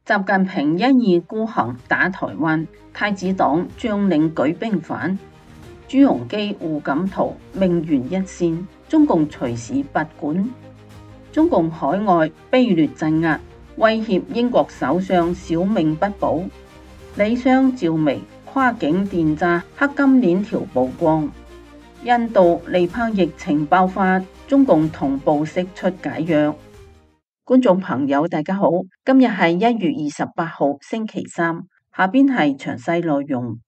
習近平一意孤行打台灣，太子黨將領舉兵反，朱鎔基、胡錦濤命懸一線，中共隨時拔管。中共海外卑劣鎮壓，威脅英國首相小命不保。李湘趙薇跨境電詐黑金鏈條曝光。印度尼泊疫情爆發，中共同步釋出解藥。觀眾朋友大家好，今日係1月28號星期三，下邊係詳細內容。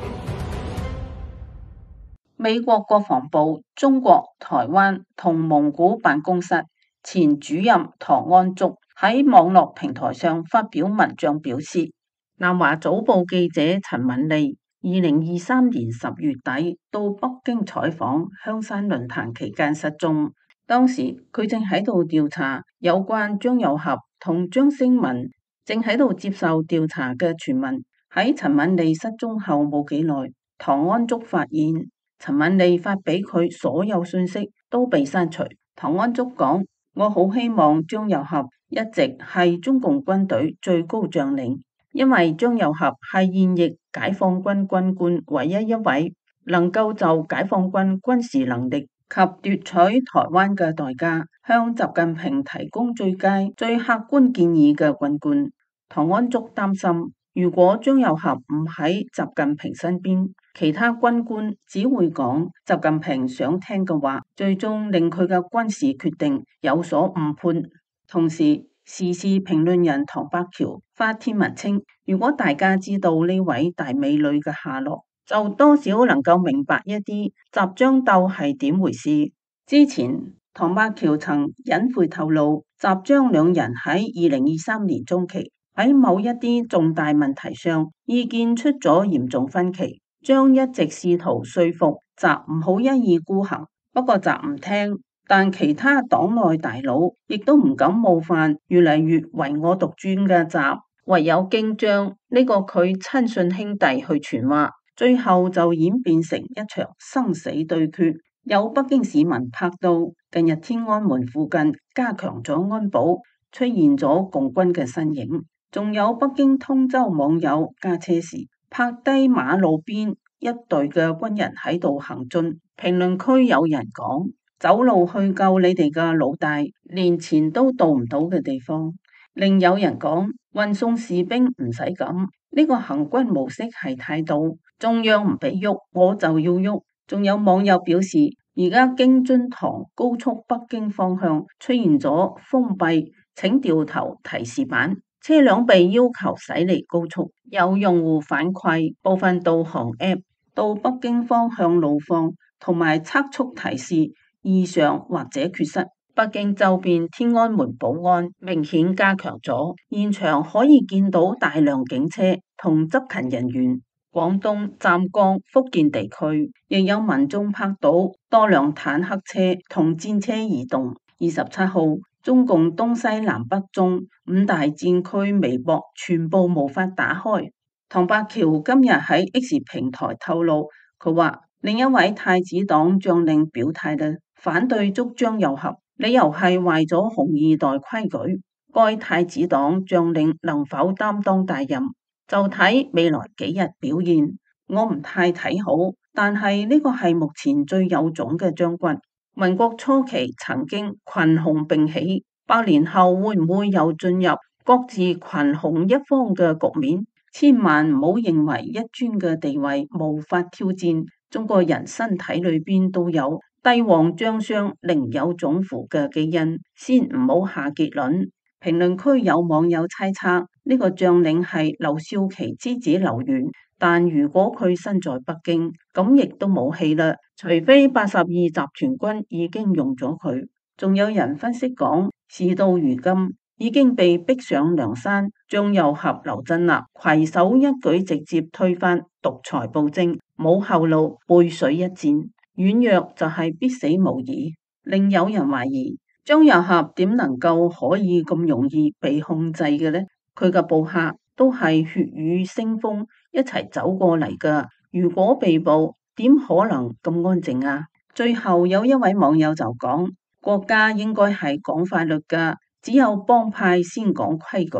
美國國防部中國台灣同蒙古辦公室前主任唐安竹喺網絡平台上發表文章表示，南華早報記者陳敏利2023年10月底到北京採訪香山論壇期間失蹤。當時佢正喺度調查有關張又俠同張星文正喺度接受調查嘅傳聞。喺陳敏利失蹤後冇幾耐，唐安竹發現陳敏利發俾佢所有信息都被刪除。唐安竹講：我好希望張又俠一直係中共軍隊最高將領，因為張又俠係現役解放軍軍官唯一一位能夠就解放軍軍事能力及奪取台灣嘅代價向習近平提供最佳最客觀建議嘅軍官。唐安竹擔心，如果張又俠唔喺習近平身邊，其他軍官只會講習近平想聽嘅話，最終令佢嘅軍事決定有所誤判。同時，時事評論人唐百橋發帖文稱，如果大家知道呢位大美女嘅下落，就多少能夠明白一啲習張鬥係點回事。之前唐百橋曾隱晦透露，習張兩人喺2023年中期喺某一啲重大問題上意見出咗嚴重分歧，張一直試圖說服習唔好一意孤行，不過習唔聽，但其他黨內大佬亦都唔敢冒犯越嚟越唯我獨尊嘅習，唯有經張呢個佢親信兄弟去傳話。最後就演變成一場生死對決。有北京市民拍到近日天安門附近加強咗安保，出現咗共軍嘅身影。仲有北京通州網友駕車時拍低馬路邊一隊嘅軍人喺度行進，評論區有人講：走路去救你哋嘅老大，連錢都到唔到嘅地方。另有人講：運送士兵唔使咁，呢個行軍模式係態度。中央唔俾喐，我就要喐。仲有網友表示，而家京津塘高速北京方向出現咗封閉請掉頭提示板，車輛被要求駛離高速。有用戶反饋部分導航 App 到北京方向路況同埋測速提示異常或者缺失。北京周邊天安門保安明顯加強咗，現場可以見到大量警車同執勤人員。廣東湛江、福建地區亦有民眾拍到多輛坦克車同戰車移動。27號，中共東西南北中5大戰區微博全部無法打開。唐百橋今日喺 X 平台透露，佢話另一位太子黨將領表態啦，反對捉張又俠，理由係壞咗紅二代規矩。該太子黨將領能否擔當大任，就睇未來幾日表現。我唔太睇好，但係呢個係目前最有種嘅將軍。民國初期曾經群雄並起，100年後會唔會又進入各自群雄一方嘅局面？千萬唔好認為一尊嘅地位無法挑戰。中國人身體裏邊都有帝王將相另有種乎嘅基因，先唔好下結論。評論區有網友猜測呢個將領係劉少奇之子劉源，但如果佢身在北京，咁亦都冇戲啦。除非82集團軍已經用咗佢。仲有人分析講，事到如今已經被逼上梁山，張又俠、劉振立攜手一舉直接推翻獨裁暴政，冇後路，背水一戰，軟弱就係必死無疑。另有人懷疑，張又俠點能夠可以咁容易被控制嘅呢？佢嘅部下都係血雨腥風一齊走過嚟噶，如果被捕，點可能咁安靜啊？最後有一位網友就講，國家應該係講法律噶，只有幫派先講規矩，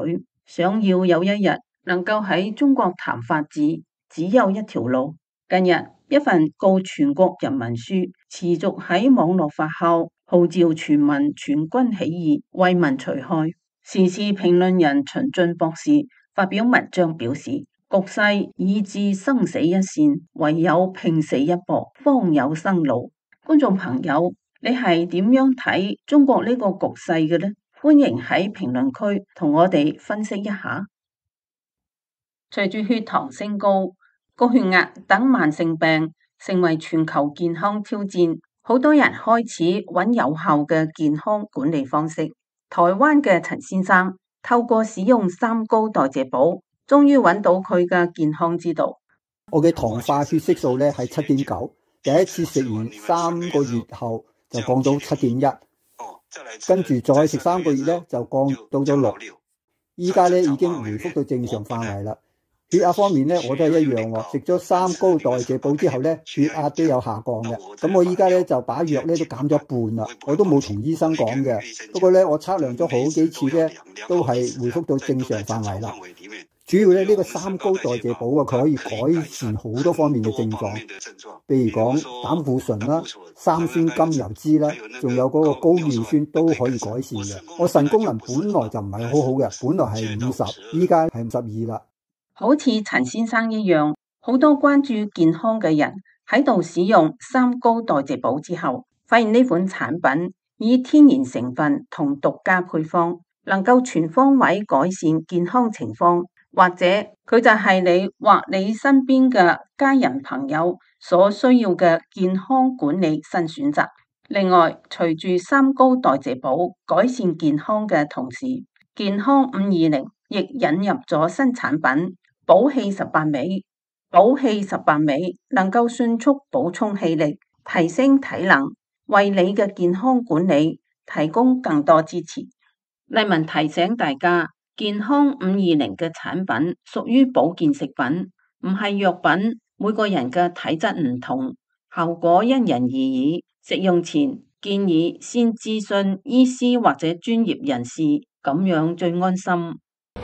想要有一日能夠喺中國談法治，只有一條路。近日，一份告全國人民書持續喺網絡發酵，號召全民全軍起義，為民除害。時事評論人秦晉博士發表文章表示，局勢已至生死一線，唯有拼死一搏，方有生路。觀眾朋友，你係點樣睇中國呢個局勢嘅呢？歡迎喺評論區同我哋分析一下。隨住血糖升高、高血壓等慢性病成為全球健康挑戰，好多人開始揾有效嘅健康管理方式。台灣嘅陳先生透過使用三高代謝寶，終於揾到佢嘅健康之道。 我嘅糖化血色素咧係7.9，第一次食完3個月後就降到7.1，跟住再食3個月咧就降到咗6，依家咧已經回復到正常範圍啦。血壓方面咧，我都係一樣喎。食咗三高代謝寶之後咧，血壓都有下降嘅。咁我依家咧就把藥咧都減咗一半啦。我都冇同醫生講嘅。不過咧，我測量咗好幾次咧，都係回復到正常範圍啦。主要咧呢個三高代謝寶啊，佢可以改善好多方面嘅症狀，譬如講膽固醇啦、三酸甘油酯啦，仲有嗰個高尿酸都可以改善嘅。我腎功能本來就唔係好好嘅，本來係50，依家係52啦。 好似陳先生一樣，好多關注健康嘅人喺度使用三高代謝寶之後，發現呢款產品以天然成分同獨家配方，能夠全方位改善健康情況，或者佢就係你或你身邊嘅家人朋友所需要嘅健康管理新選擇。另外，隨住三高代謝寶改善健康嘅同時，健康520亦引入咗新產品。補氣18味，補氣18味能夠迅速補充氣力，提升體能，為你嘅健康管理提供更多支持。麗文提醒大家，健康520嘅產品屬於保健食品，唔係藥品。每個人嘅體質唔同，效果因人而異。食用前建議先諮詢醫師或者專業人士，咁樣最安心。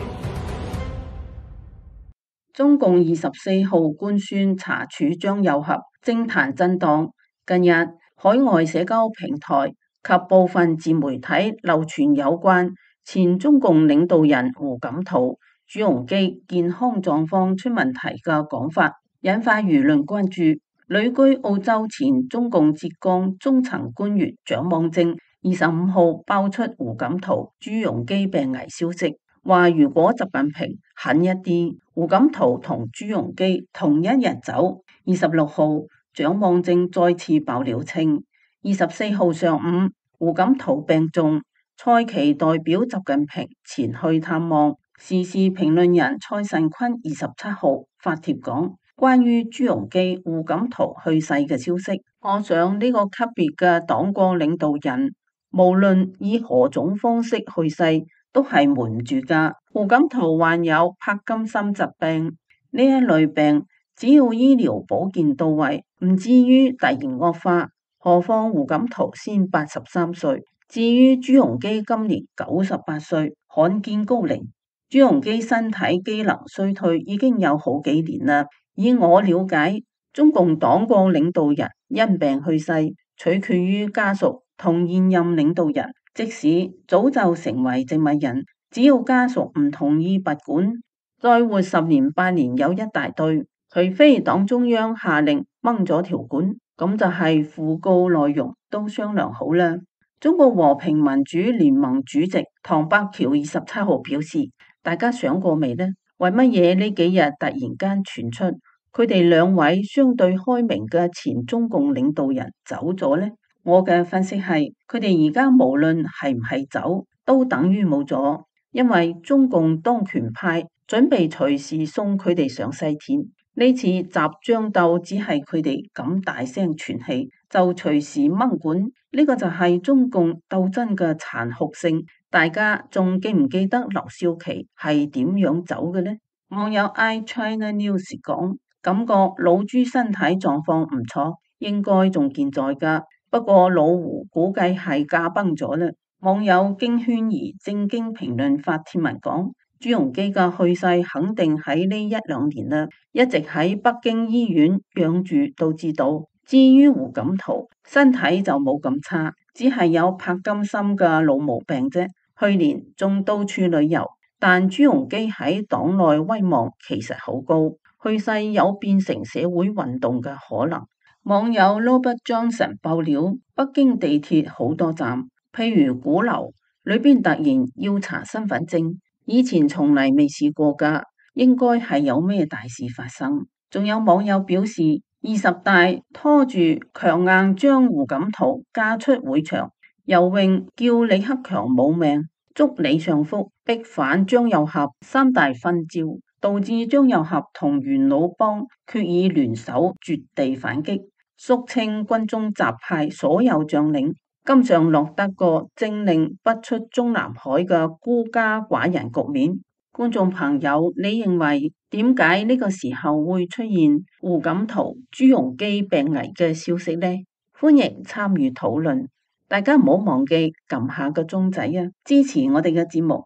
中共24號官宣查處張又俠，政壇震盪。近日，海外社交平台及部分自媒體流傳有關前中共領導人胡錦濤、朱鎔基健康狀況出問題嘅講法，引發輿論關注。旅居澳洲前中共浙江中層官員蔣望正25號爆出胡錦濤、朱鎔基病危消息。話如果習近平狠一啲，胡錦濤同朱鎔基同一日走。26號，蔣望正再次爆料稱，24號上午胡錦濤病重，蔡奇代表習近平前去探望。時事評論人蔡慎坤27號發帖講，關於朱鎔基、胡錦濤去世嘅消息，我想呢個級別嘅黨國領導人，無論以何種方式去世，都係瞞唔住噶。胡錦濤患有柏金森疾病，呢一類病只要醫療保健到位，唔至於突然惡化。何況胡錦濤先83歲，至於朱鎔基今年98歲，罕見高齡。朱鎔基身體機能衰退已經有好幾年啦。以我了解，中共黨國領導人因病去世，取決於家屬同現任領導人。即使早就成為植物人，只要家屬唔同意拔管，再活10年8年有一大堆。除非黨中央下令掹咗條管，咁就係訃告內容都商量好啦。中國和平民主聯盟主席唐伯橋27號表示，大家想過未呢？為乜嘢呢幾日突然間傳出佢哋兩位相對開明嘅前中共領導人走咗呢？我嘅分析係，佢哋而家無論係唔係走，都等於冇咗，因為中共當權派準備隨時送佢哋上西天。呢次集章鬥只係佢哋咁大聲傳氣，就隨時掹管，呢個就係中共鬥爭嘅殘酷性。大家仲記唔記得劉少奇係點樣走嘅呢？網友 iChina News 講，感覺老朱身體狀況唔錯，應該仲健在噶。不過老胡估計係駕崩咗啦。網友經圈兒正經評論發帖文講， 朱鎔基嘅去世肯定喺呢一兩年啦，一直喺北京醫院養住都知道。至於胡錦濤，身體就冇咁差，只係有柏金森嘅老毛病啫。去年仲到處旅遊，但朱鎔基喺黨內威望其實好高，去世有變成社會運動嘅可能。網友 Robert Johnson 爆料，北京地鐵好多站，譬如鼓樓裏邊突然要查身份證。以前從嚟未試過㗎，應該係有咩大事發生。仲有網友表示，20大拖住強硬將胡錦濤架出會場，游泳叫李克強冇命，捉李尚福，逼反張又俠三大分招，導致張又俠同元老幫決議聯手絕地反擊，肅清軍中習派所有將領。今上落得個政令不出中南海嘅孤家寡人局面。觀眾朋友，你認為點解呢個時候會出現胡錦濤、朱鎔基病危嘅消息呢？歡迎參與討論，大家唔好忘記撳下個鐘仔啊，支持我哋嘅節目。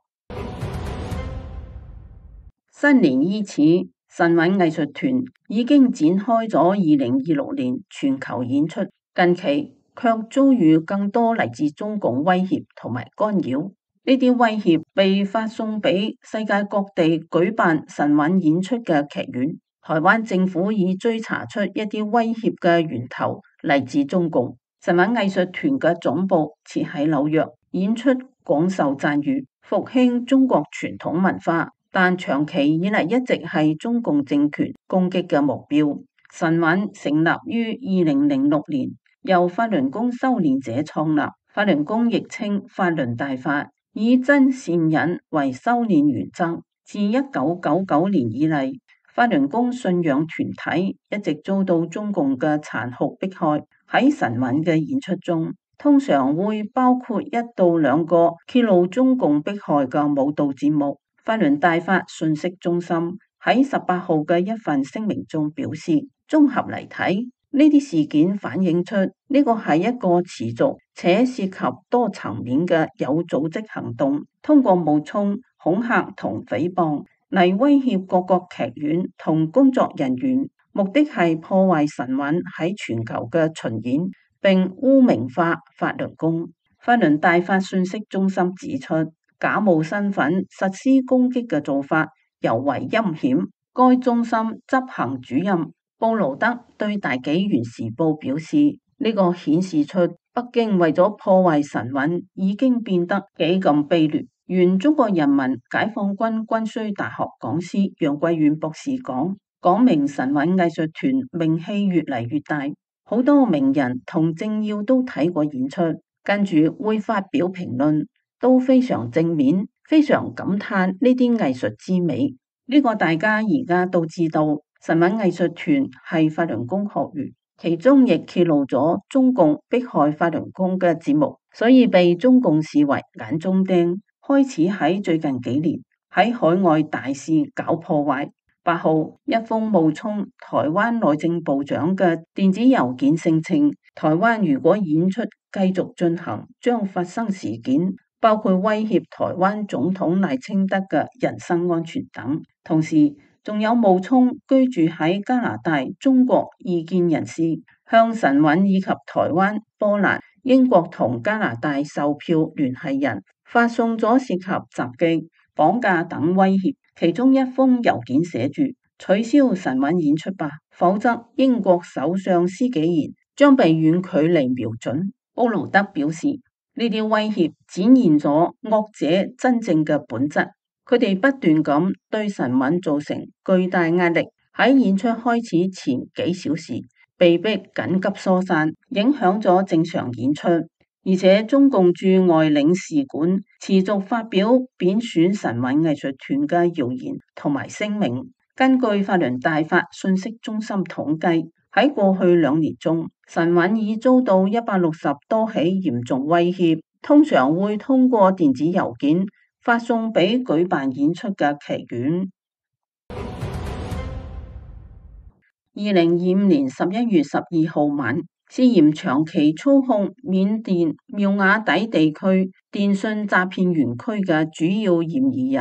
新年伊始，神韻藝術團已經展開咗2026年全球演出，近期卻遭遇更多嚟自中共威脅同埋干擾，呢啲威脅被發送俾世界各地舉辦神韻演出嘅劇院。台灣政府已追查出一啲威脅嘅源頭嚟自中共。神韻藝術團嘅總部設喺紐約，演出廣受讚譽，復興中國傳統文化，但長期以嚟一直係中共政權攻擊嘅目標。神韻成立於2006年。由法輪功修煉者創立，法輪功亦稱法輪大法，以真善忍為修煉原則。自1999年以嚟，法輪功信仰團體一直遭到中共嘅殘酷迫害。喺神韻嘅演出中，通常會包括1到2個揭露中共迫害嘅舞蹈節目。法輪大法信息中心喺18號嘅一份聲明中表示，綜合嚟睇，呢啲事件反映出呢個係一個持續且涉及多層面嘅有組織行動，通過冒充、恐嚇同誹謗嚟威脅各個劇院同工作人員，目的係破壞神韻喺全球嘅巡演，並污名化法輪功。法輪大法信息中心指出，假冒身份實施攻擊嘅做法尤為陰險。該中心執行主任布勞德對大紀元時報表示，呢個顯示出北京為咗破壞神韻已經變得幾咁卑劣。原中國人民解放軍軍需大學講師楊貴遠博士講明神韻藝術團名氣越嚟越大，好多名人同政要都睇過演出，跟住會發表評論，都非常正面，非常感嘆呢啲藝術之美。呢個大家而家都知道。神韻藝術團係法輪功學員，其中亦揭露咗中共迫害法輪功嘅節目，所以被中共視為眼中釘。開始喺最近幾年喺海外大肆搞破壞。8號，一封冒充台灣內政部長嘅電子郵件聲稱，台灣如果演出繼續進行，將發生事件，包括威脅台灣總統賴清德嘅人身安全等。同時仲有冒充居住喺加拿大中國異見人士，向神韻以及台灣、波蘭、英國同加拿大售票聯繫人發送咗涉及襲擊、綁架等威脅。其中一封郵件寫住：取消神韻演出吧，否則英國首相施紀賢將被遠距離瞄準。布勞德表示，呢啲威脅展現咗惡者真正嘅本質。佢哋不斷咁對神韻造成巨大壓力，喺演出開始前幾小時被迫緊急疏散，影響咗正常演出。而且中共駐外領事館持續發表貶損神韻藝術團嘅謠言同埋聲明。根據法輪大法信息中心統計，喺過去2年中，神韻已遭到160多起嚴重威脅，通常會通過電子郵件發送俾舉辦演出嘅劇院。2025年11月12號晚，涉嫌長期操控緬甸妙瓦底地區電信詐騙園區嘅主要嫌疑人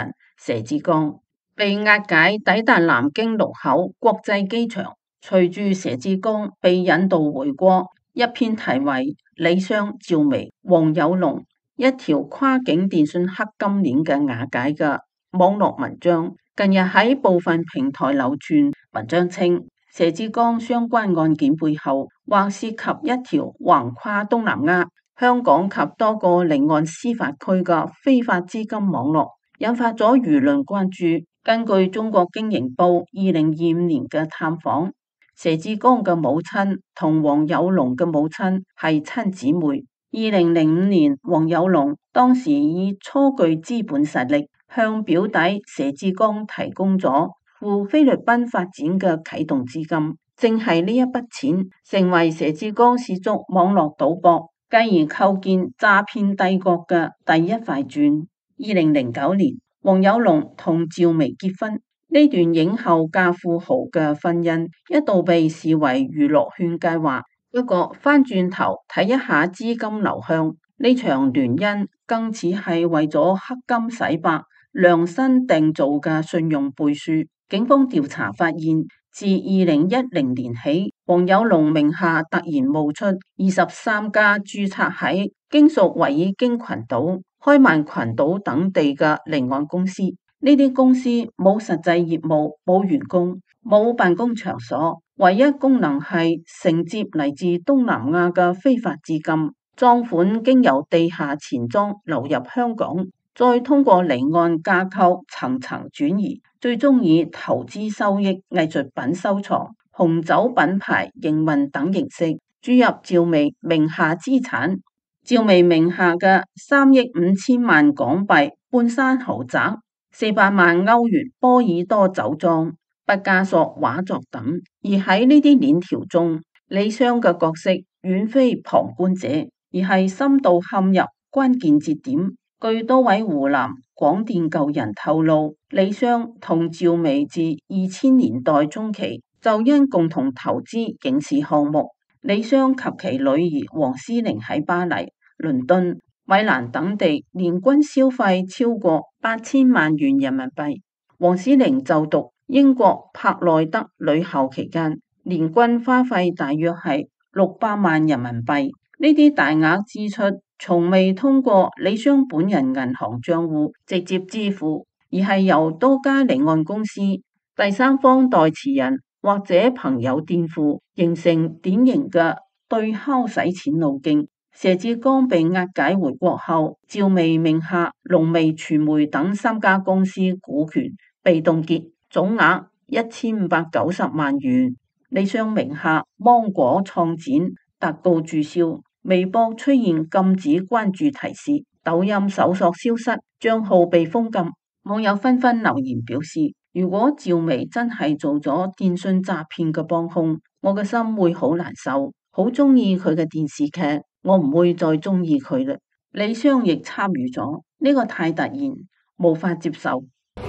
佘志剛被押解抵達南京祿口國際機場，隨住佘志剛被引渡回國，一篇題為李湘、趙薇、黃有龍一條跨境電訊黑金鏈嘅瓦解嘅網絡文章，近日喺部分平台流傳。文章稱，佘志剛相關案件背後或涉及一條橫跨東南亞、香港及多個離岸司法區嘅非法資金網絡，引發咗輿論關注。根據中國經營報2025年嘅探訪，佘志剛嘅母親同黃有龍嘅母親係親姊妹。2005年，黃有龍當時以初具資本實力向表弟佘志剛提供咗赴菲律賓發展嘅啟動資金，正係呢一筆錢成為佘志剛涉足網絡賭博，繼而構建詐騙帝國嘅第一塊磚。2009年，黃有龍同趙薇結婚，呢段影后嫁富豪嘅婚姻一度被視為娛樂圈計劃。不過翻轉頭睇一下資金流向，呢場聯姻更似係為咗黑金洗白量身訂造嘅信用背書。警方調查發現，自2010年起，黃有龍名下突然冒出23家註冊喺經屬維爾京群島、開曼群島等地嘅離岸公司。呢啲公司冇實際業務，冇員工，冇辦公場所，唯一功能係承接嚟自東南亞嘅非法資金，贓款經由地下錢莊流入香港，再通過離岸架構層層轉移，最終以投資收益、藝術品收藏、紅酒品牌營運等形式注入趙薇名下資產。趙薇名下嘅3億5千萬港幣半山豪宅、400萬歐元波爾多酒莊、畢加索畫作等，而喺呢啲鏈條中，李湘嘅角色遠非旁觀者，而係深度陷入關鍵節點。據多位湖南廣電舊人透露，李湘同趙薇自2000年代中期就因共同投資影視項目，李湘及其女兒王詩齡喺巴黎、倫敦、米蘭等地年均消費超過8000萬元人民幣。王詩齡就讀英國柏內德女校期間，年均花費大約係600萬人民幣。呢啲大額支出從未通過李湘本人銀行賬戶直接支付，而係由多家離岸公司、第三方代持人或者朋友墊付，形成典型嘅對敲洗錢路徑。佘志剛被押解回國後，趙薇名下龍微傳媒等3家公司股權被凍結，總額1590萬元。李湘名下芒果創展特告註銷，微博出現禁止關注提示，抖音搜索消失，賬號被封禁。網友紛紛留言表示，如果趙薇真係做咗電信詐騙嘅幫兇，我嘅心會好難受，好中意佢嘅電視劇，我唔會再中意佢啦。李湘亦參與咗，呢個太突然，無法接受。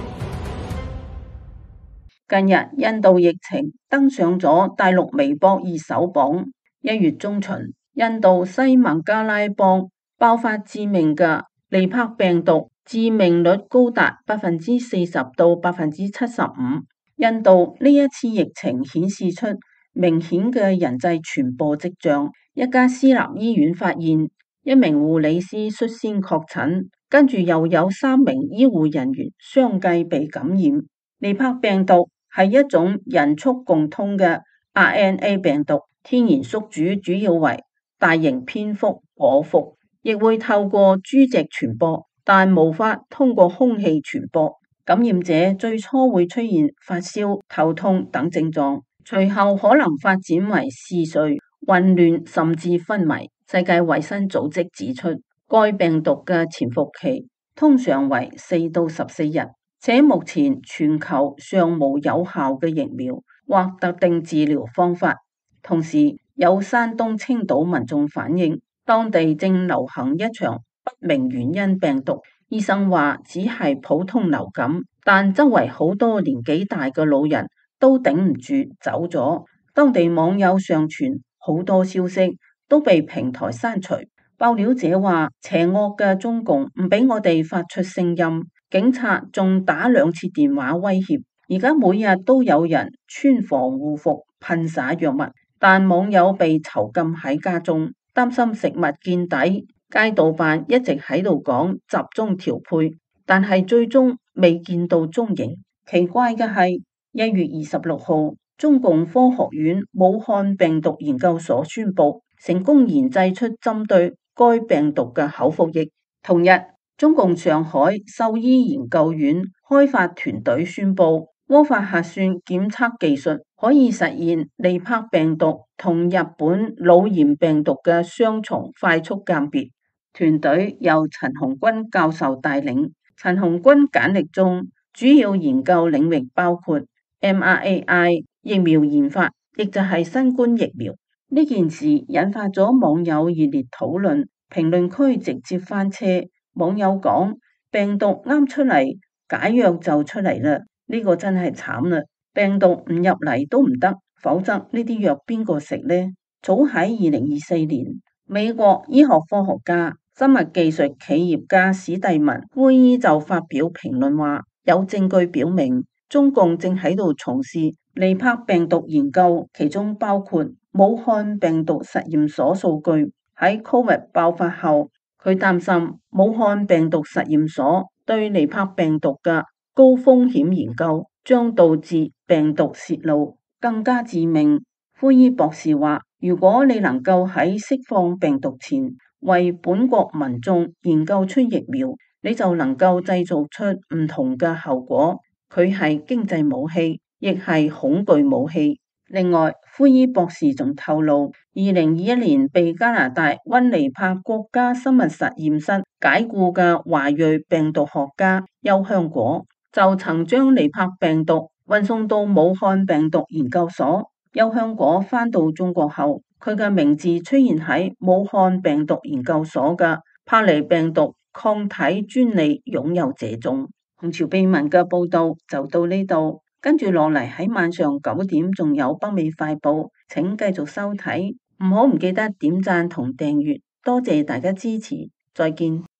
近日印度疫情登上咗大陸微博熱搜榜。1月中旬，印度西孟加拉邦爆發致命嘅尼泊病毒，致命率高達40%到75%。印度呢一次疫情顯示出明顯嘅人際傳播跡象。一家私立醫院發現1名護理師率先確診，跟住又有3名醫護人員相繼被感染。尼泊病毒係一種人畜共通嘅 RNA 病毒，天然宿主主要為大型蝙蝠、果蝠，亦會透過豬隻傳播，但無法通過空氣傳播。感染者最初會出現發燒、頭痛等症狀，隨後可能發展為嗜睡、混亂甚至昏迷。世界衛生組織指出，該病毒嘅潛伏期通常為4到14日，且目前全球尚無有效嘅疫苗或特定治療方法。同時，有山東青島民眾反映，當地正流行一場不明原因病毒，醫生話只係普通流感，但周圍好多年紀大嘅老人都頂唔住走咗。當地網友上傳好多消息都被平台刪除。爆料者話，邪惡嘅中共唔俾我哋發出聲音， 警察仲打2次電話威脅。而家每日都有人穿防護服噴灑藥物，但網友被囚禁喺家中，擔心食物見底。街道辦一直喺度講集中調配，但係最終未見到蹤影。奇怪嘅係1月26號，中共科學院武漢病毒研究所宣布成功研製出針對該病毒嘅口服液。同日，中共上海獸醫研究院開發團隊宣布，魔法核酸檢測技術可以實現尼泊病毒同日本腦炎病毒嘅雙重快速鑑別。團隊由陳紅軍教授帶領。陳紅軍簡歷中主要研究領域包括 mRNA 疫苗研發，亦就係新冠疫苗。呢件事引發咗網友熱烈討論，評論區直接翻車。網友講：病毒啱出嚟，解藥就出嚟啦，呢個真係慘啦！病毒唔入嚟都唔得，否則呢啲藥邊個食呢？早喺2024年，美國醫學科學家、生物技術企業家史蒂文·奎伊就發表評論話，有證據表明中共正喺度從事尼泊病毒研究，其中包括武漢病毒實驗所數據。喺 COVID 爆發後，佢擔心武漢病毒實驗所對尼泊病毒嘅高風險研究將導致病毒洩露更加致命。奎伊博士話，如果你能夠喺釋放病毒前為本國民眾研究出疫苗，你就能夠製造出唔同嘅後果。佢係經濟武器，亦係恐懼武器。另外，奎伊博士仲透露，2021年被加拿大溫尼帕國家生物實驗室解雇嘅華裔病毒學家邱香果，就曾將尼泊病毒運送到武漢病毒研究所。邱香果返到中國後，佢嘅名字出現喺武漢病毒研究所嘅帕尼病毒抗體專利擁有者中。紅潮秘聞嘅報道就到呢度，跟住落嚟喺晚上9點仲有北美快報，請繼續收睇，唔記得點讚同訂閱，多謝大家支持，再見。